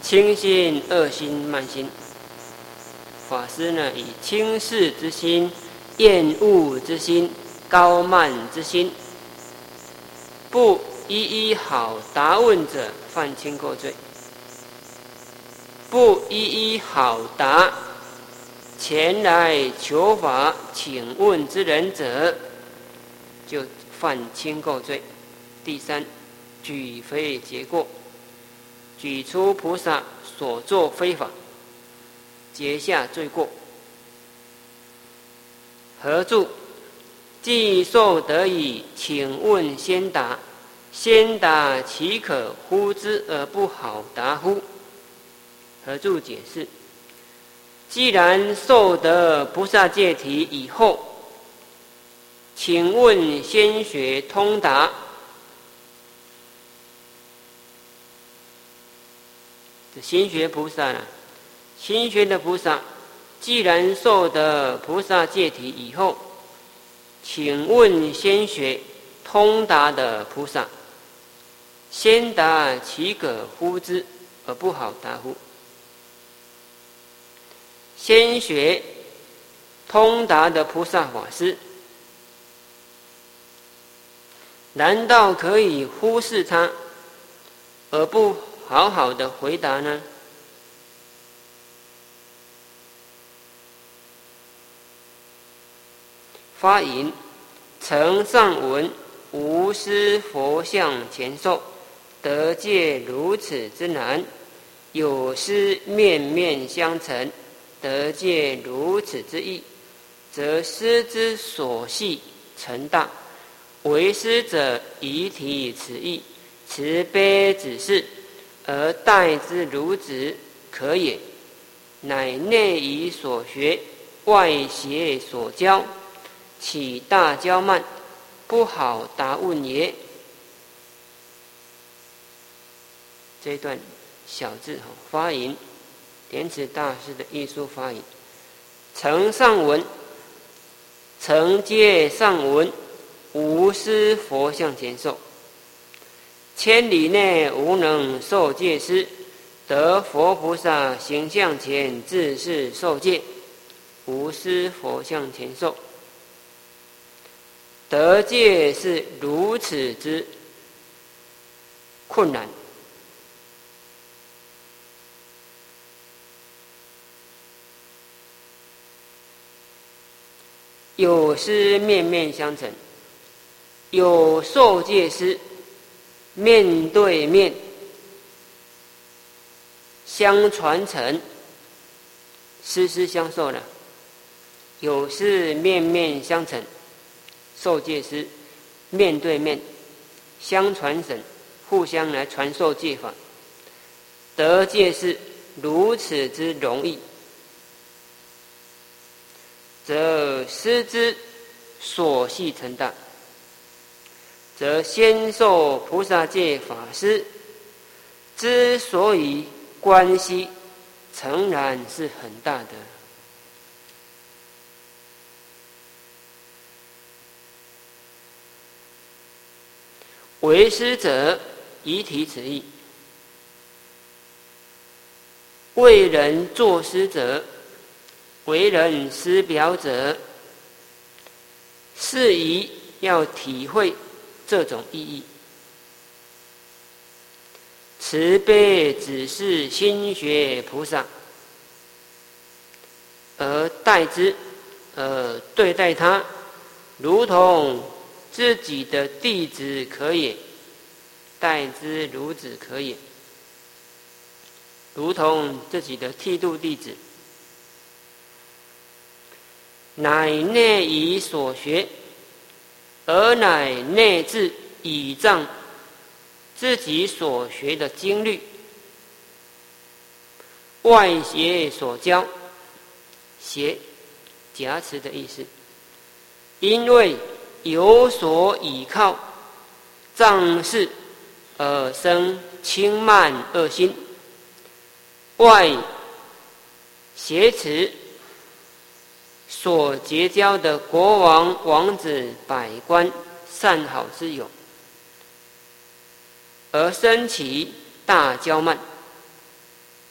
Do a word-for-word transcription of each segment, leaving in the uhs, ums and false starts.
轻心、恶心、慢心。法师呢，以轻视之心、厌恶之心、高慢之心，不一一好答问者，犯轻垢罪；不一一好答前来求法请问之人者，就犯轻垢罪。第三，举非结过，举出菩萨所作非法，结下罪过。何注？既受得以，请问先达，先达岂可呼之而不好答乎？何注解释？既然受得菩萨戒体以后，请问先学通达，这心学菩萨呢？心学的菩萨，既然受得菩萨戒体以后，请问先学通达的菩萨，先达岂可呼之而不好答乎？先学通达的菩萨法师，难道可以忽视他而不好好的回答呢？发引：承上文，无师佛像前受，得戒如此之难；有师面面相承，得戒如此之易，则师之所系成大。为师者以体此意，慈悲指示，而待之如子可也。乃内以所学，外邪所教，起大骄慢，不好答问也。这一段小字发引，莲池大师的艺术发引。承上文，承接上文，无师佛像前受。千里内无能受戒师，得佛菩萨形象前自是受戒，无师佛像前受。得戒是如此之困难，有师面面相承，有受戒师面对面相传承，师师相授了。有师面面相承，受戒师面对面相传承，互相来传授戒法。得戒是如此之容易，则师之所系成大，则先受菩萨戒法师之所以关系，诚然是很大的。为师者，以体此意；为人作师者，为人师表者，是宜要体会这种意义。慈悲只是心学菩萨，而待之，而对待他，如同自己的弟子可也，待之如子可也，如同自己的剃度弟子。乃内以所学，而乃内自倚仗自己所学的经律，外邪所教，邪加持的意思。因为有所倚靠，仗势而生轻慢恶心，外挟持所结交的国王、王子、百官、善好之友，而生起大骄慢，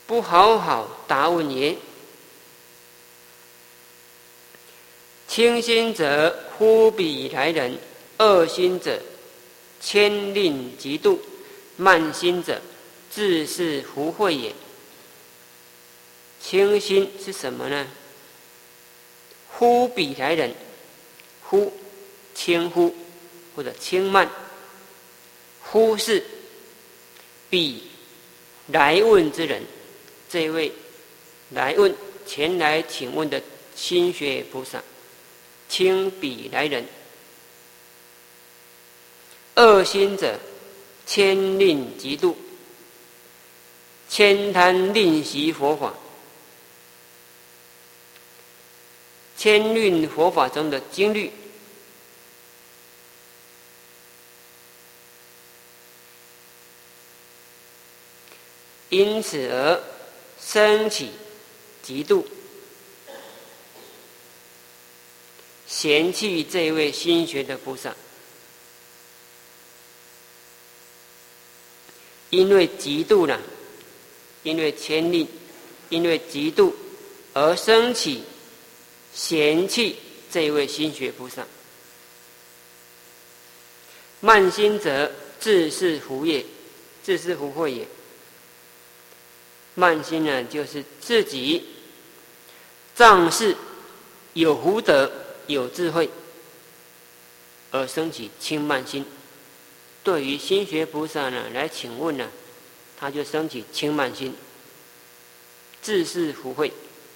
不好好答问也。轻心者忽彼来人，恶心者牵令嫉妒，慢心者自是胡秽也。轻心是什么呢？忽彼来人，忽轻忽或者轻慢，忽视彼来问之人，这位来问前来请问的心学菩萨，轻彼来人。恶心者牵令嫉妒，悭贪吝习佛法，牵令佛法中的经律，因此而生起嫉妒，嫌弃这位心学的菩萨。因为嫉妒呢，因为牵令，因为嫉妒而生起嫌弃这位心学菩萨。慢心者自是胡也，自是胡秽也。慢心呢，就是自己仗势有福德、有智慧，而生起轻慢心。对于心学菩萨呢来请问呢，他就生起轻慢心，自是胡秽。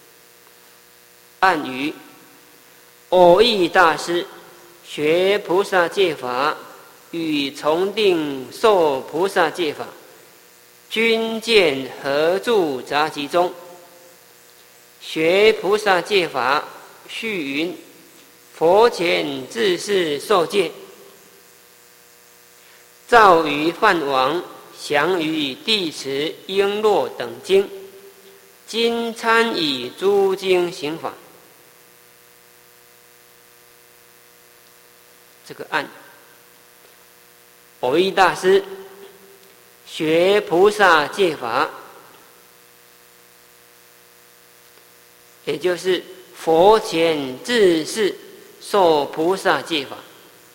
暗语偶益大师学菩萨戒法，与重定受菩萨戒法，均见合著杂集中。学菩萨戒法，序云：佛前自是受戒，造于梵王，详于地持、璎珞等经，今参以诸经行法。这个案，偶益大师学菩萨戒法，也就是佛前自是受菩萨戒法，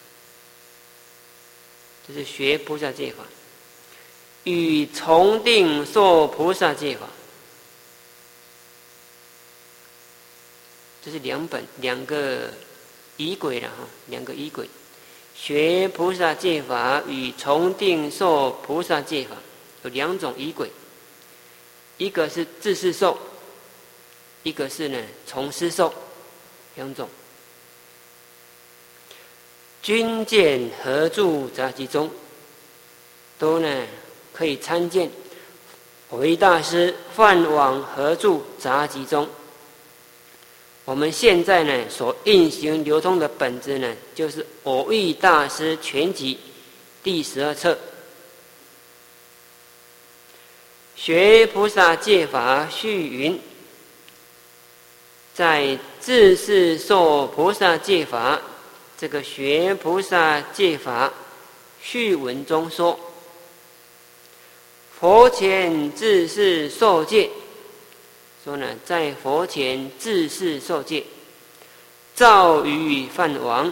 就是学菩萨戒法，与重定受菩萨戒法，这是两本两个仪轨了哈，两个仪轨。学菩萨戒法与重定受菩萨戒法有两种仪轨，一个是自是受，一个是呢从师受，两种。均见合著杂集中，都呢可以参见偶益大师梵网合著杂集中。我们现在呢所运行流通的本子呢，就是偶益大师全集第十二册。学菩萨戒法序云：在自是受菩萨戒法这个学菩萨戒法序文中说，佛前自是受戒，说呢，在佛前自是受戒，造于梵王。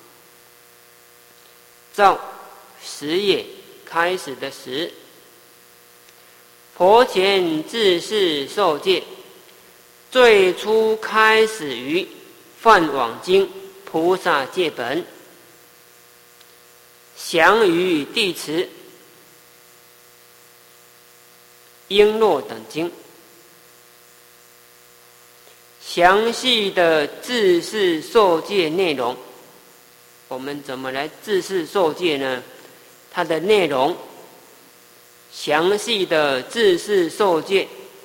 造始也，开始的始。佛前自是受戒，最初开始于梵网经菩萨戒本，详于地持、璎珞等经。详细的自是受戒内容，我们怎么来自是受戒呢？它的内容，详细的自是受戒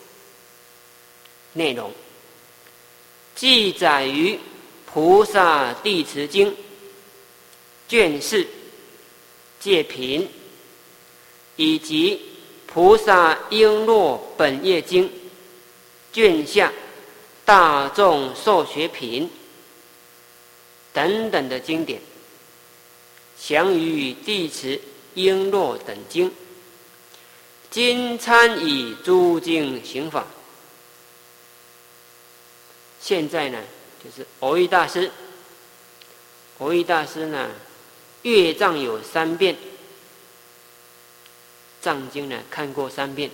内容，记载于菩萨地持经卷四戒品，以及菩萨璎珞本业经卷下大众受学品等等的经典，详于地持、璎珞等经， 今参以诸经行法。现在呢，就是蕅益大师。蕅益大师呢，阅藏有三遍，藏经呢看过三遍，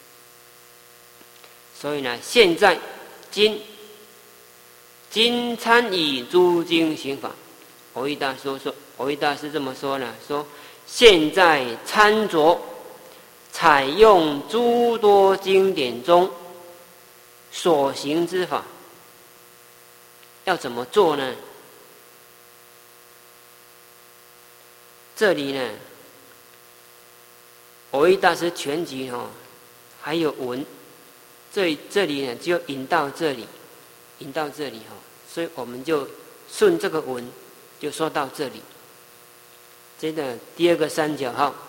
所以呢，现在今今参以诸经行法。蕅益大师说，蕅益大师这么说呢，说现在参着采用诸多经典中所行之法，要怎么做呢？这里呢，蕅益大师全集哦，还有文，这这里呢就引到这里，引到这里哦，所以我们就顺这个文，就说到这里。这个第二个三角号，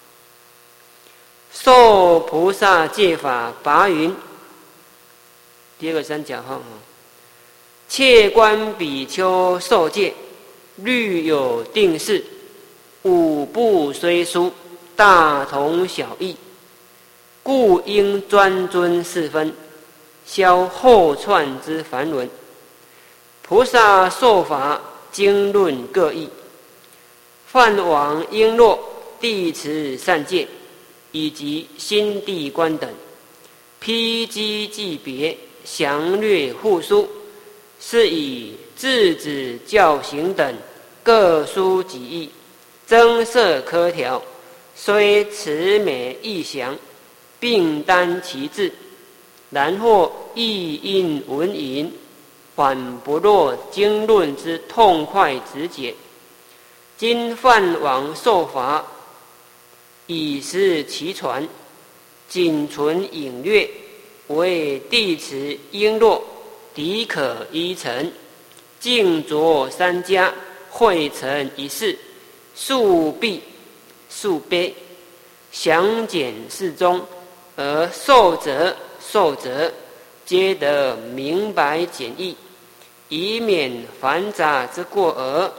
受菩萨戒法拔云。第二个三角号哦，切观比丘受戒，律有定式，五部虽殊，大同小异，故应专尊四分，消后串之繁文。菩萨受法，经论各异，梵王璎珞、地持善戒，以及心地观等，披机记别，详略互疏，是以制止教行等各抒己意，增设科条，虽词美意详，并担其志，然或意因文引，反不若经论之痛快直解。今梵王受法，以示其传，仅存隐略，为地持璎珞，敌可依成，净着三家，汇成一事，数必数悲，详简适中，而受者受者皆得明白简易，以免繁杂之过讹。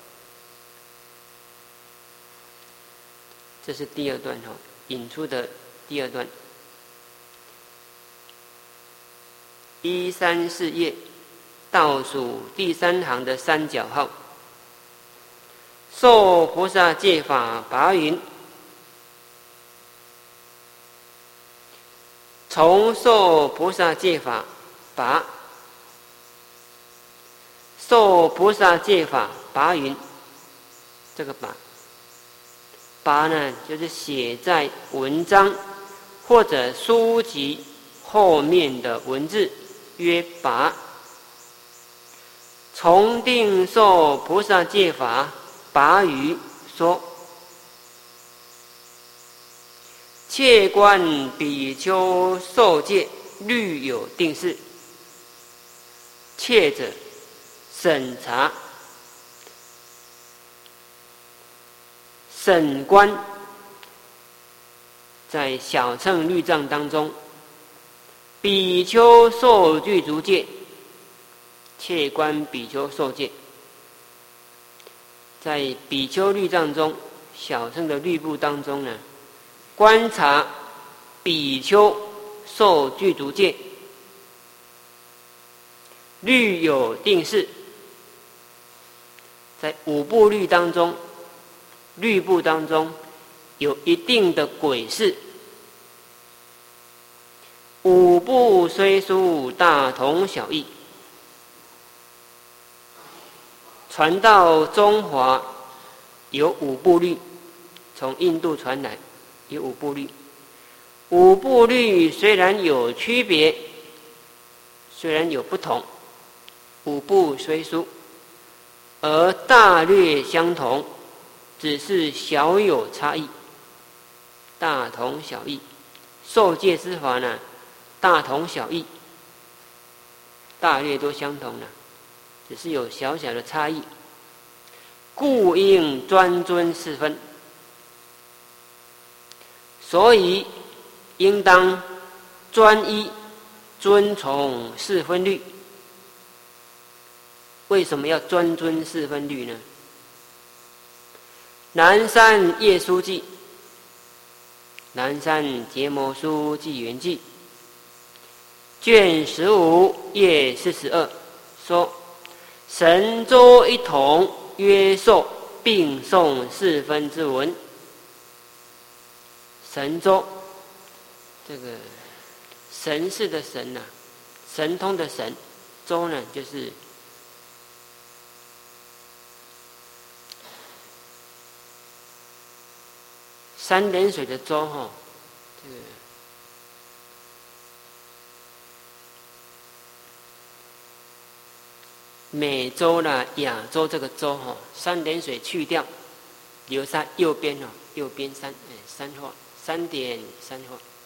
这是第二段哈，引出的第二段。一三四页倒数第三行的三角号，受菩萨戒法拔云。从受菩萨戒法拔，受菩萨戒法拔云，这个拔拔呢，就是写在文章或者书籍后面的文字，曰拔。从定受菩萨戒法拔于说，切观比丘受戒，律有定式。切者审查、审观，在小乘律藏当中，比丘受具足戒，切观比丘受戒。在比丘律藏中，小乘的律部当中呢，观察比丘受具足戒，律有定式。在五部律当中，律部当中有一定的轨式。五部虽殊，大同小异。传到中华有五部律，从印度传来有五部律。五部律虽然有区别，虽然有不同，五部虽殊，而大略相同，只是小有差异，大同小异。受戒之法呢，大同小异，大略都相同了，只是有小小的差异。故应专尊四分，所以应当专一遵从四分律。为什么要专遵四分律呢？南山夜书记， 南山结摩书纪元记卷十五页四十二说：神州一统，约受并诵四分之文。神州，这个神是的神呐、啊，神通的神，州呢就是三点水的州哈，这个美洲啦、亚洲这个洲哈，三点水去掉，留下右边哦，右边三哎三画三点三画。